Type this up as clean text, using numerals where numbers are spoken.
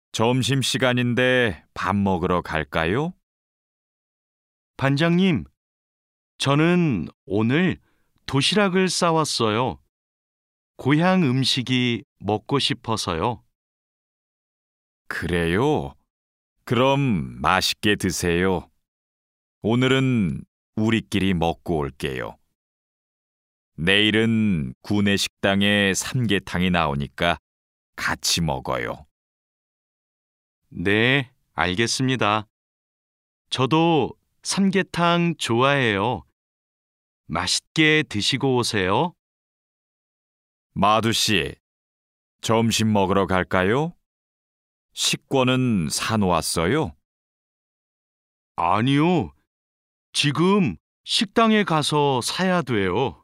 점심시간인데 밥 먹으러 갈까요? 반장님, 저는 오늘 도시락을 싸왔어요. 고향 음식이 먹고 싶어서요. 그래요? 그럼 맛있게 드세요. 오늘은 우리끼리 먹고 올게요. 내일은 구내 식당에 삼계탕이 나오니까 같이 먹어요. 네, 알겠습니다. 저도 삼계탕 좋아해요. 맛있게 드시고 오세요. 마두 씨, 점심 먹으러 갈까요? 식권은 사놓았어요? 아니요, 지금 식당에 가서 사야 돼요.